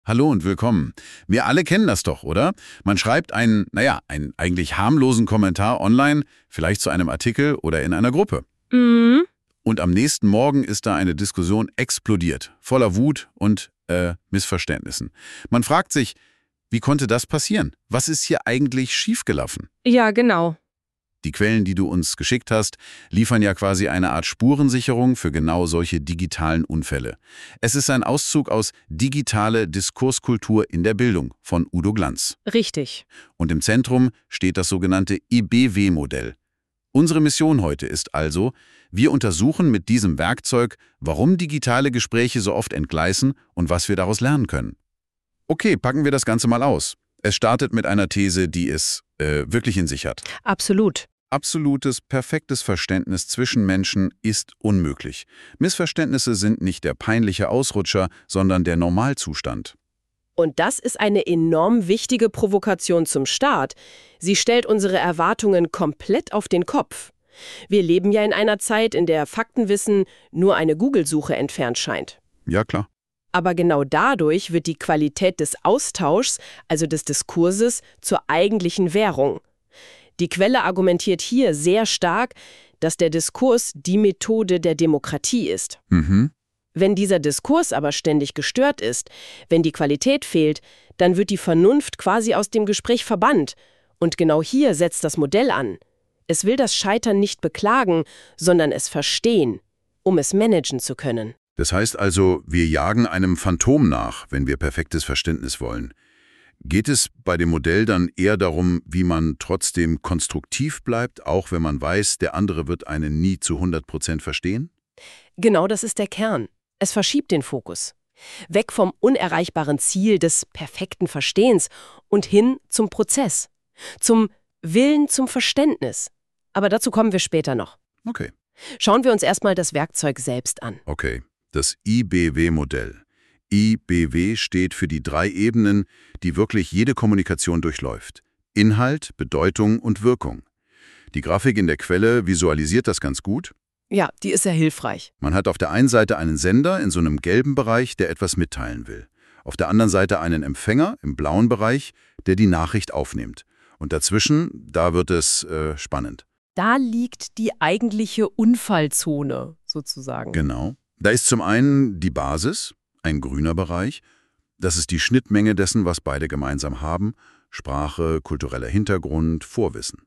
Hallo und willkommen. Wir alle kennen das doch, oder? Man schreibt einen eigentlich harmlosen Kommentar online, vielleicht zu einem Artikel oder in einer Gruppe. Mhm. Und am nächsten Morgen ist da eine Diskussion explodiert, voller Wut und Missverständnissen. Man fragt sich, wie konnte das passieren? Was ist hier eigentlich schiefgelaufen? Ja, genau. Die Quellen, die du uns geschickt hast, liefern ja quasi eine Art Spurensicherung für genau solche digitalen Unfälle. Es ist ein Auszug aus Digitale Diskurskultur in der Bildung von Udo Glanz. Richtig. Und im Zentrum steht das sogenannte IBW-Modell. Unsere Mission heute ist also, wir untersuchen mit diesem Werkzeug, warum digitale Gespräche so oft entgleisen und was wir daraus lernen können. Okay, packen wir das Ganze mal aus. Es startet mit einer These, die es wirklich in sich hat. Absolut. Absolutes, perfektes Verständnis zwischen Menschen ist unmöglich. Missverständnisse sind nicht der peinliche Ausrutscher, sondern der Normalzustand. Und das ist eine enorm wichtige Provokation zum Start. Sie stellt unsere Erwartungen komplett auf den Kopf. Wir leben ja in einer Zeit, in der Faktenwissen nur eine Google-Suche entfernt scheint. Ja, klar. Aber genau dadurch wird die Qualität des Austauschs, also des Diskurses, zur eigentlichen Währung. Die Quelle argumentiert hier sehr stark, dass der Diskurs die Methode der Demokratie ist. Wenn dieser Diskurs aber ständig gestört ist, wenn die Qualität fehlt, dann wird die Vernunft quasi aus dem Gespräch verbannt. Und genau hier setzt das Modell an. Es will das Scheitern nicht beklagen, sondern es verstehen, um es managen zu können. Das heißt also, wir jagen einem Phantom nach, wenn wir perfektes Verständnis wollen. Geht es bei dem Modell dann eher darum, wie man trotzdem konstruktiv bleibt, auch wenn man weiß, der andere wird einen nie zu 100% verstehen? Genau das ist der Kern. Es verschiebt den Fokus. Weg vom unerreichbaren Ziel des perfekten Verstehens und hin zum Prozess. Zum Willen zum Verständnis. Aber dazu kommen wir später noch. Okay. Schauen wir uns erstmal das Werkzeug selbst an. Okay, das IBW-Modell. IBW steht für die 3 Ebenen, die wirklich jede Kommunikation durchläuft. Inhalt, Bedeutung und Wirkung. Die Grafik in der Quelle visualisiert das ganz gut. Ja, die ist sehr hilfreich. Man hat auf der einen Seite einen Sender in so einem gelben Bereich, der etwas mitteilen will. Auf der anderen Seite einen Empfänger im blauen Bereich, der die Nachricht aufnimmt. Und dazwischen, da wird es spannend. Da liegt die eigentliche Unfallzone, sozusagen. Genau. Da ist zum einen die Basis, ein grüner Bereich. Das ist die Schnittmenge dessen, was beide gemeinsam haben. Sprache, kultureller Hintergrund, Vorwissen.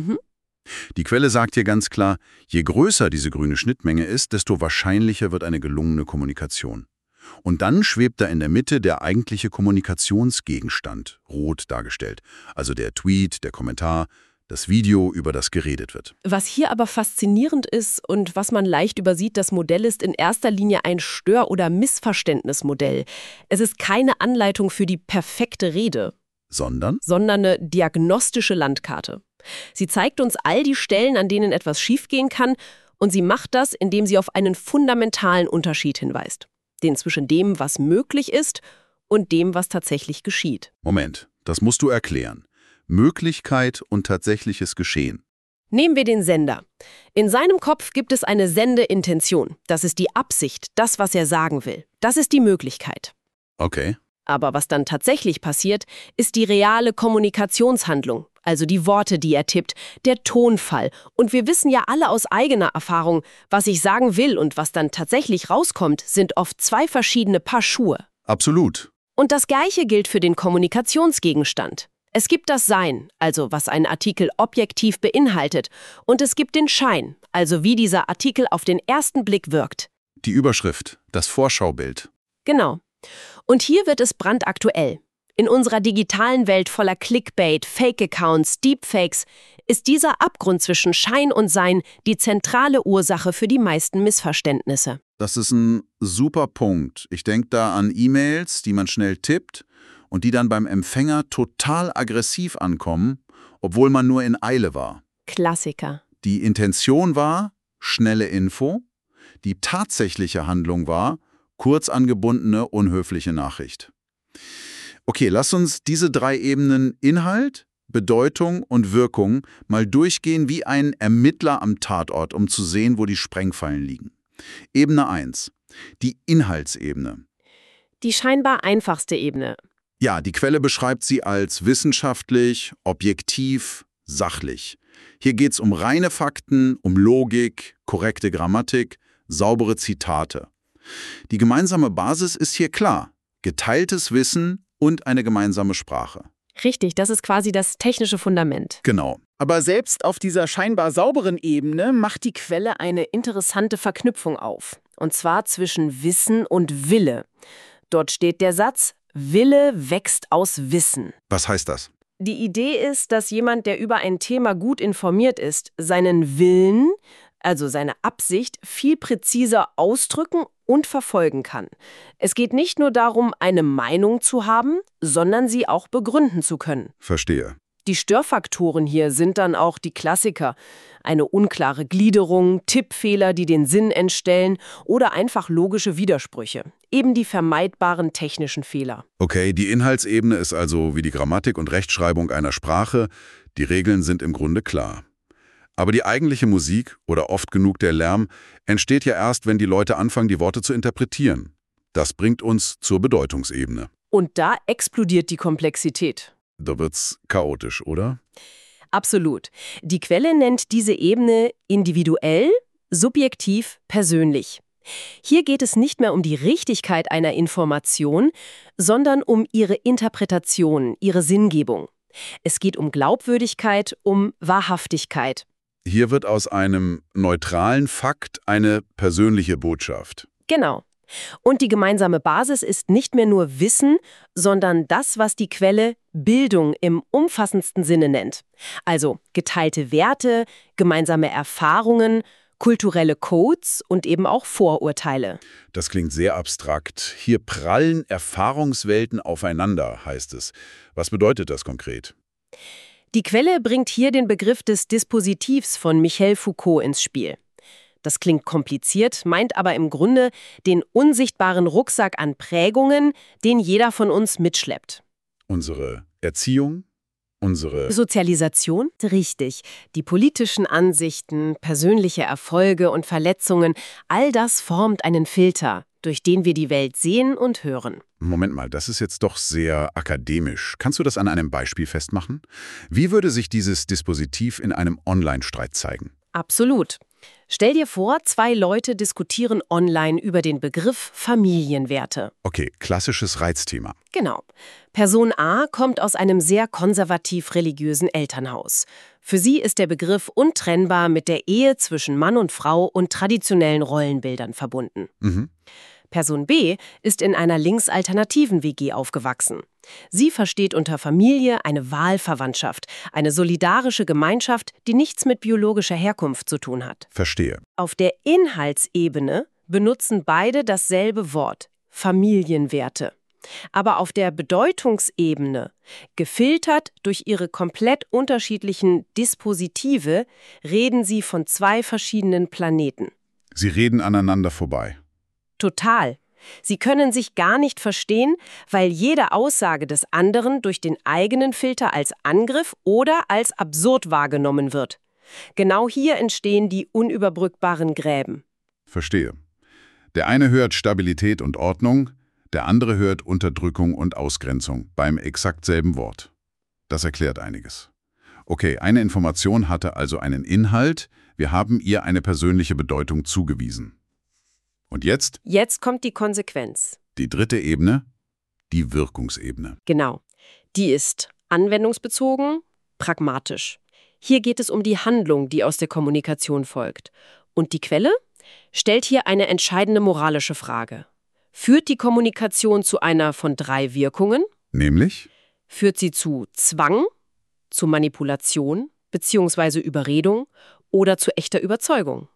Die Quelle sagt hier ganz klar, je größer diese grüne Schnittmenge ist, desto wahrscheinlicher wird eine gelungene Kommunikation. Und dann schwebt da in der Mitte der eigentliche Kommunikationsgegenstand, rot dargestellt. Also der Tweet, der Kommentar, das Video, über das geredet wird. Was hier aber faszinierend ist und was man leicht übersieht, das Modell ist in erster Linie ein Stör- oder Missverständnismodell. Es ist keine Anleitung für die perfekte Rede, Sondern? sondern eine diagnostische Landkarte. Sie zeigt uns all die Stellen, an denen etwas schiefgehen kann, und sie macht das, indem sie auf einen fundamentalen Unterschied hinweist. Den zwischen dem, was möglich ist, und dem, was tatsächlich geschieht. Moment, das musst du erklären. Möglichkeit und tatsächliches Geschehen. Nehmen wir den Sender. In seinem Kopf gibt es eine Sendeintention. Das ist die Absicht, das, was er sagen will. Das ist die Möglichkeit. Okay. Aber was dann tatsächlich passiert, ist die reale Kommunikationshandlung, also die Worte, die er tippt, der Tonfall. Und wir wissen ja alle aus eigener Erfahrung, was ich sagen will und was dann tatsächlich rauskommt, sind oft 2 verschiedene Paar Schuhe. Absolut. Und das Gleiche gilt für den Kommunikationsgegenstand. Es gibt das Sein, also was ein Artikel objektiv beinhaltet, und es gibt den Schein, also wie dieser Artikel auf den ersten Blick wirkt. Die Überschrift, das Vorschaubild. Genau. Und hier wird es brandaktuell. In unserer digitalen Welt voller Clickbait, Fake-Accounts, Deepfakes ist dieser Abgrund zwischen Schein und Sein die zentrale Ursache für die meisten Missverständnisse. Das ist ein super Punkt. Ich denke da an E-Mails, die man schnell tippt und die dann beim Empfänger total aggressiv ankommen, obwohl man nur in Eile war. Klassiker. Die Intention war schnelle Info, die tatsächliche Handlung war kurz angebundene, unhöfliche Nachricht. Okay, lass uns diese 3 Ebenen Inhalt, Bedeutung und Wirkung mal durchgehen wie ein Ermittler am Tatort, um zu sehen, wo die Sprengfallen liegen. Ebene 1. Die Inhaltsebene. Die scheinbar einfachste Ebene. Ja, die Quelle beschreibt sie als wissenschaftlich, objektiv, sachlich. Hier geht's um reine Fakten, um Logik, korrekte Grammatik, saubere Zitate. Die gemeinsame Basis ist hier klar: geteiltes Wissen und eine gemeinsame Sprache. Richtig, das ist quasi das technische Fundament. Genau. Aber selbst auf dieser scheinbar sauberen Ebene macht die Quelle eine interessante Verknüpfung auf. Und zwar zwischen Wissen und Wille. Dort steht der Satz: Wille wächst aus Wissen. Was heißt das? Die Idee ist, dass jemand, der über ein Thema gut informiert ist, seinen Willen, also seine Absicht, viel präziser ausdrücken und verfolgen kann. Es geht nicht nur darum, eine Meinung zu haben, sondern sie auch begründen zu können. Verstehe. Die Störfaktoren hier sind dann auch die Klassiker. Eine unklare Gliederung, Tippfehler, die den Sinn entstellen oder einfach logische Widersprüche. Eben die vermeidbaren technischen Fehler. Okay, die Inhaltsebene ist also wie die Grammatik und Rechtschreibung einer Sprache. Die Regeln sind im Grunde klar. Aber die eigentliche Musik oder oft genug der Lärm entsteht ja erst, wenn die Leute anfangen, die Worte zu interpretieren. Das bringt uns zur Bedeutungsebene. Und da explodiert die Komplexität. Da wird's chaotisch, oder? Absolut. Die Quelle nennt diese Ebene individuell, subjektiv, persönlich. Hier geht es nicht mehr um die Richtigkeit einer Information, sondern um ihre Interpretation, ihre Sinngebung. Es geht um Glaubwürdigkeit, um Wahrhaftigkeit. Hier wird aus einem neutralen Fakt eine persönliche Botschaft. Genau. Und die gemeinsame Basis ist nicht mehr nur Wissen, sondern das, was die Quelle Bildung im umfassendsten Sinne nennt. Also geteilte Werte, gemeinsame Erfahrungen, kulturelle Codes und eben auch Vorurteile. Das klingt sehr abstrakt. Hier prallen Erfahrungswelten aufeinander, heißt es. Was bedeutet das konkret? Die Quelle bringt hier den Begriff des Dispositivs von Michel Foucault ins Spiel. Das klingt kompliziert, meint aber im Grunde den unsichtbaren Rucksack an Prägungen, den jeder von uns mitschleppt. Unsere Erziehung? Unsere Sozialisation? Richtig. Die politischen Ansichten, persönliche Erfolge und Verletzungen, all das formt einen Filter, durch den wir die Welt sehen und hören. Moment mal, das ist jetzt doch sehr akademisch. Kannst du das an einem Beispiel festmachen? Wie würde sich dieses Dispositiv in einem Online-Streit zeigen? Absolut. Stell dir vor, zwei Leute diskutieren online über den Begriff Familienwerte. Okay, klassisches Reizthema. Genau. Person A kommt aus einem sehr konservativ-religiösen Elternhaus. Für sie ist der Begriff untrennbar mit der Ehe zwischen Mann und Frau und traditionellen Rollenbildern verbunden. Person B ist in einer linksalternativen WG aufgewachsen. Sie versteht unter Familie eine Wahlverwandtschaft, eine solidarische Gemeinschaft, die nichts mit biologischer Herkunft zu tun hat. Verstehe. Auf der Inhaltsebene benutzen beide dasselbe Wort, Familienwerte. Aber auf der Bedeutungsebene, gefiltert durch ihre komplett unterschiedlichen Dispositive, reden sie von zwei verschiedenen Planeten. Sie reden aneinander vorbei. Total. Sie können sich gar nicht verstehen, weil jede Aussage des anderen durch den eigenen Filter als Angriff oder als absurd wahrgenommen wird. Genau hier entstehen die unüberbrückbaren Gräben. Verstehe. Der eine hört Stabilität und Ordnung, der andere hört Unterdrückung und Ausgrenzung beim exakt selben Wort. Das erklärt einiges. Okay, eine Information hatte also einen Inhalt, wir haben ihr eine persönliche Bedeutung zugewiesen. Und jetzt? Jetzt kommt die Konsequenz. Die dritte Ebene, die Wirkungsebene. Genau. Die ist anwendungsbezogen, pragmatisch. Hier geht es um die Handlung, die aus der Kommunikation folgt. Und die Quelle stellt hier eine entscheidende moralische Frage. Führt die Kommunikation zu einer von drei Wirkungen? Nämlich? Führt sie zu Zwang, zu Manipulation bzw. Überredung oder zu echter Überzeugung?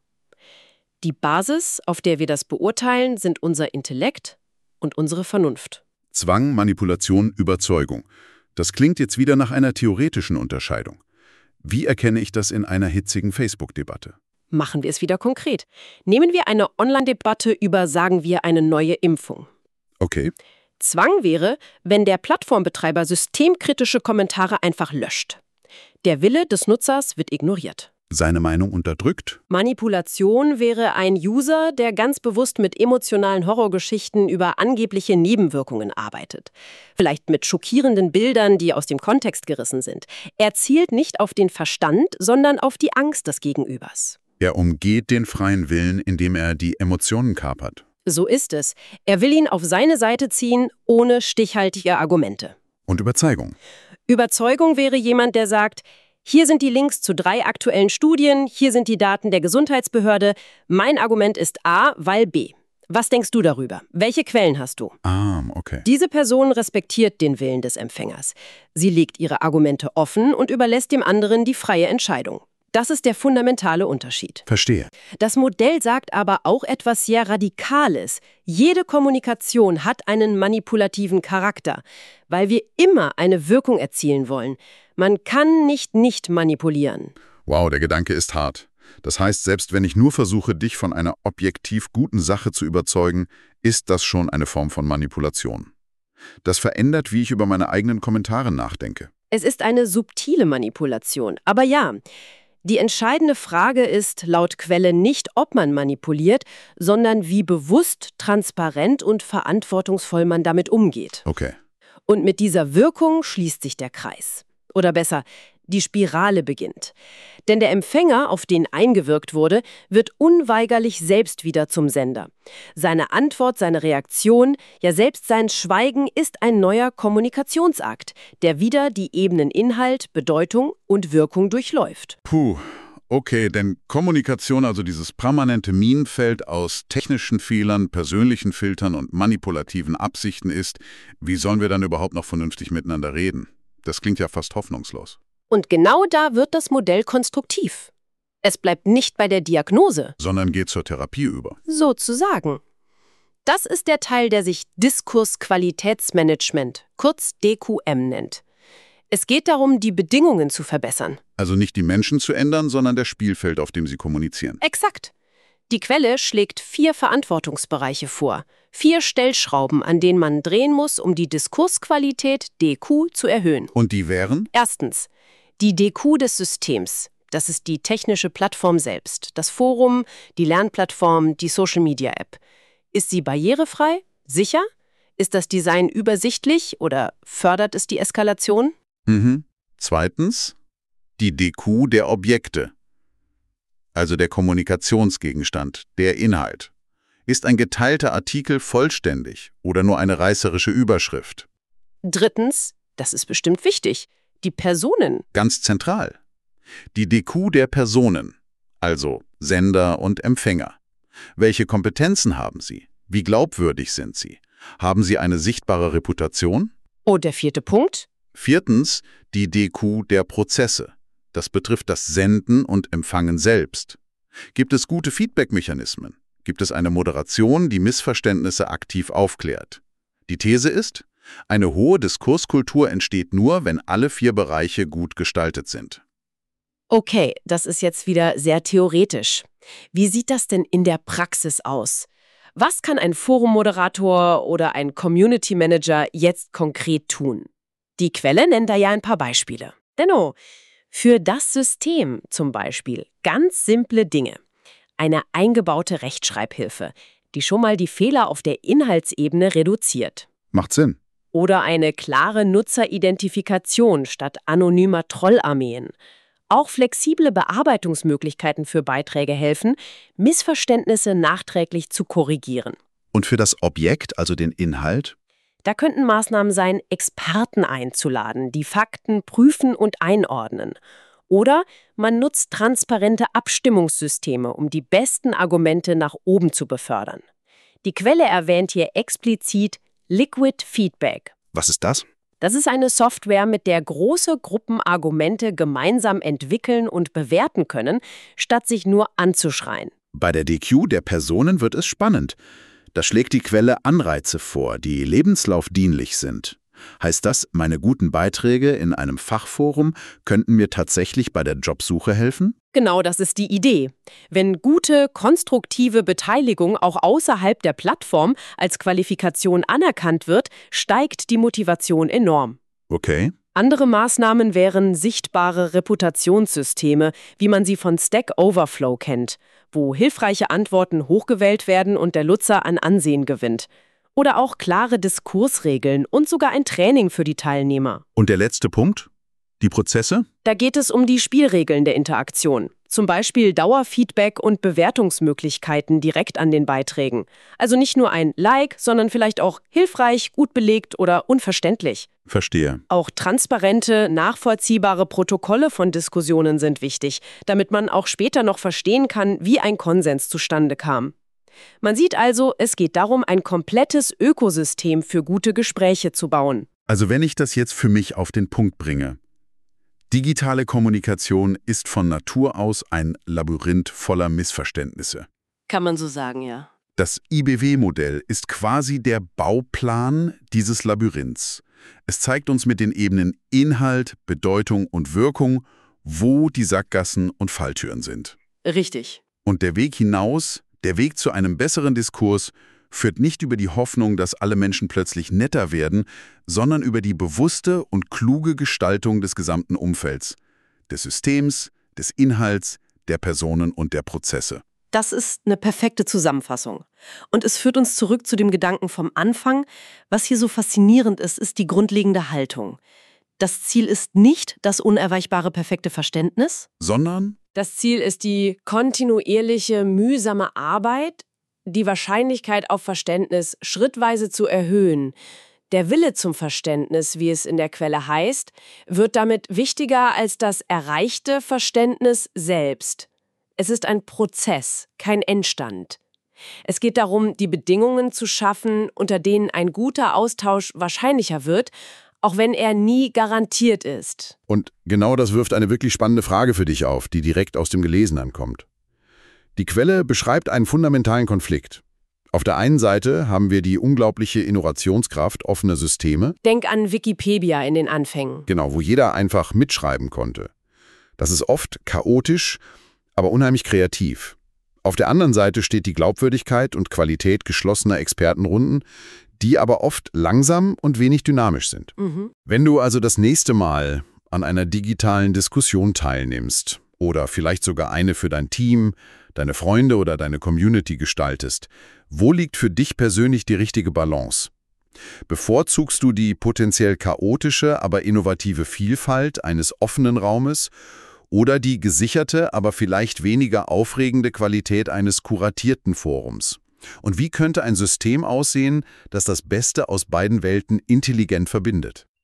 Die Basis, auf der wir das beurteilen, sind unser Intellekt und unsere Vernunft. Zwang, Manipulation, Überzeugung. Das klingt jetzt wieder nach einer theoretischen Unterscheidung. Wie erkenne ich das in einer hitzigen Facebook-Debatte? Machen wir es wieder konkret. Nehmen wir eine Online-Debatte über, sagen wir, eine neue Impfung. Okay. Zwang wäre, wenn der Plattformbetreiber systemkritische Kommentare einfach löscht. Der Wille des Nutzers wird ignoriert. Seine Meinung unterdrückt? Manipulation wäre ein User, der ganz bewusst mit emotionalen Horrorgeschichten über angebliche Nebenwirkungen arbeitet. Vielleicht mit schockierenden Bildern, die aus dem Kontext gerissen sind. Er zielt nicht auf den Verstand, sondern auf die Angst des Gegenübers. Er umgeht den freien Willen, indem er die Emotionen kapert. So ist es. Er will ihn auf seine Seite ziehen, ohne stichhaltige Argumente. Und Überzeugung. Überzeugung wäre jemand, der sagt, hier sind die Links zu 3 aktuellen Studien, hier sind die Daten der Gesundheitsbehörde. Mein Argument ist A, weil B. Was denkst du darüber? Welche Quellen hast du? Okay. Diese Person respektiert den Willen des Empfängers. Sie legt ihre Argumente offen und überlässt dem anderen die freie Entscheidung. Das ist der fundamentale Unterschied. Verstehe. Das Modell sagt aber auch etwas sehr Radikales. Jede Kommunikation hat einen manipulativen Charakter, weil wir immer eine Wirkung erzielen wollen. Man kann nicht manipulieren. Wow, der Gedanke ist hart. Das heißt, selbst wenn ich nur versuche, dich von einer objektiv guten Sache zu überzeugen, ist das schon eine Form von Manipulation. Das verändert, wie ich über meine eigenen Kommentare nachdenke. Es ist eine subtile Manipulation. Aber ja, die entscheidende Frage ist laut Quelle nicht, ob man manipuliert, sondern wie bewusst, transparent und verantwortungsvoll man damit umgeht. Okay. Und mit dieser Wirkung schließt sich der Kreis. Oder besser, die Spirale beginnt. Denn der Empfänger, auf den eingewirkt wurde, wird unweigerlich selbst wieder zum Sender. Seine Antwort, seine Reaktion, ja selbst sein Schweigen ist ein neuer Kommunikationsakt, der wieder die Ebenen Inhalt, Bedeutung und Wirkung durchläuft. Puh, okay, denn Kommunikation, also dieses permanente Minenfeld aus technischen Fehlern, persönlichen Filtern und manipulativen Absichten ist, wie sollen wir dann überhaupt noch vernünftig miteinander reden? Das klingt ja fast hoffnungslos. Und genau da wird das Modell konstruktiv. Es bleibt nicht bei der Diagnose, Sondern geht zur Therapie über. sozusagen. Das ist der Teil, der sich Diskursqualitätsmanagement, kurz DQM nennt. Es geht darum, die Bedingungen zu verbessern. Also nicht die Menschen zu ändern, sondern das Spielfeld, auf dem sie kommunizieren. Exakt. Die Quelle schlägt 4 Verantwortungsbereiche vor. 4 Stellschrauben, an denen man drehen muss, um die Diskursqualität DQ zu erhöhen. Und die wären? Erstens, die DQ des Systems. Das ist die technische Plattform selbst. Das Forum, die Lernplattform, die Social-Media-App. Ist sie barrierefrei? Sicher? Ist das Design übersichtlich oder fördert es die Eskalation? Zweitens, die DQ der Objekte. Also der Kommunikationsgegenstand, der Inhalt. Ist ein geteilter Artikel vollständig oder nur eine reißerische Überschrift? Drittens, das ist bestimmt wichtig, die Personen. Ganz zentral. Die DQ der Personen, also Sender und Empfänger. Welche Kompetenzen haben sie? Wie glaubwürdig sind sie? Haben sie eine sichtbare Reputation? Oh, der 4. Punkt. Viertens, die DQ der Prozesse. Das betrifft das Senden und Empfangen selbst. Gibt es gute Feedback-Mechanismen? Gibt es eine Moderation, die Missverständnisse aktiv aufklärt? Die These ist, eine hohe Diskurskultur entsteht nur, wenn alle 4 Bereiche gut gestaltet sind. Okay, das ist jetzt wieder sehr theoretisch. Wie sieht das denn in der Praxis aus? Was kann ein Forummoderator oder ein Community Manager jetzt konkret tun? Die Quelle nennt da ja ein paar Beispiele. Dennoch, für das System zum Beispiel ganz simple Dinge. Eine eingebaute Rechtschreibhilfe, die schon mal die Fehler auf der Inhaltsebene reduziert. Macht Sinn. Oder eine klare Nutzeridentifikation statt anonymer Trollarmeen. Auch flexible Bearbeitungsmöglichkeiten für Beiträge helfen, Missverständnisse nachträglich zu korrigieren. Und für das Objekt, also den Inhalt? Da könnten Maßnahmen sein, Experten einzuladen, die Fakten prüfen und einordnen. Oder man nutzt transparente Abstimmungssysteme, um die besten Argumente nach oben zu befördern. Die Quelle erwähnt hier explizit Liquid Feedback. Was ist das? Das ist eine Software, mit der große Gruppen Argumente gemeinsam entwickeln und bewerten können, statt sich nur anzuschreien. Bei der DQ der Personen wird es spannend. Da schlägt die Quelle Anreize vor, die lebenslaufdienlich sind. Heißt das, meine guten Beiträge in einem Fachforum könnten mir tatsächlich bei der Jobsuche helfen? Genau, das ist die Idee. Wenn gute, konstruktive Beteiligung auch außerhalb der Plattform als Qualifikation anerkannt wird, steigt die Motivation enorm. Okay. Andere Maßnahmen wären sichtbare Reputationssysteme, wie man sie von Stack Overflow kennt, wo hilfreiche Antworten hochgewählt werden und der Nutzer an Ansehen gewinnt. Oder auch klare Diskursregeln und sogar ein Training für die Teilnehmer. Und der letzte Punkt? Die Prozesse? Da geht es um die Spielregeln der Interaktion. Zum Beispiel Dauerfeedback und Bewertungsmöglichkeiten direkt an den Beiträgen. Also nicht nur ein Like, sondern vielleicht auch hilfreich, gut belegt oder unverständlich. Verstehe. Auch transparente, nachvollziehbare Protokolle von Diskussionen sind wichtig, damit man auch später noch verstehen kann, wie ein Konsens zustande kam. Man sieht also, es geht darum, ein komplettes Ökosystem für gute Gespräche zu bauen. Also wenn ich das jetzt für mich auf den Punkt bringe. Digitale Kommunikation ist von Natur aus ein Labyrinth voller Missverständnisse. Kann man so sagen, ja. Das IBW-Modell ist quasi der Bauplan dieses Labyrinths. Es zeigt uns mit den Ebenen Inhalt, Bedeutung und Wirkung, wo die Sackgassen und Falltüren sind. Richtig. Und der Weg hinaus, der Weg zu einem besseren Diskurs, führt nicht über die Hoffnung, dass alle Menschen plötzlich netter werden, sondern über die bewusste und kluge Gestaltung des gesamten Umfelds, des Systems, des Inhalts, der Personen und der Prozesse. Das ist eine perfekte Zusammenfassung. Und es führt uns zurück zu dem Gedanken vom Anfang. Was hier so faszinierend ist, ist die grundlegende Haltung. Das Ziel ist nicht das unerweichbare perfekte Verständnis, Sondern das Ziel ist die kontinuierliche, mühsame Arbeit, die Wahrscheinlichkeit auf Verständnis schrittweise zu erhöhen. Der Wille zum Verständnis, wie es in der Quelle heißt, wird damit wichtiger als das erreichte Verständnis selbst. Es ist ein Prozess, kein Endstand. Es geht darum, die Bedingungen zu schaffen, unter denen ein guter Austausch wahrscheinlicher wird, auch wenn er nie garantiert ist. Und genau das wirft eine wirklich spannende Frage für dich auf, die direkt aus dem Gelesenen kommt. Die Quelle beschreibt einen fundamentalen Konflikt. Auf der einen Seite haben wir die unglaubliche Innovationskraft offener Systeme. Denk an Wikipedia in den Anfängen. Genau, wo jeder einfach mitschreiben konnte. Das ist oft chaotisch, aber unheimlich kreativ. Auf der anderen Seite steht die Glaubwürdigkeit und Qualität geschlossener Expertenrunden, die aber oft langsam und wenig dynamisch sind. Wenn du also das nächste Mal an einer digitalen Diskussion teilnimmst oder vielleicht sogar eine für dein Team, deine Freunde oder deine Community gestaltest, wo liegt für dich persönlich die richtige Balance? Bevorzugst du die potenziell chaotische, aber innovative Vielfalt eines offenen Raumes oder die gesicherte, aber vielleicht weniger aufregende Qualität eines kuratierten Forums? Und wie könnte ein System aussehen, das das Beste aus beiden Welten intelligent verbindet?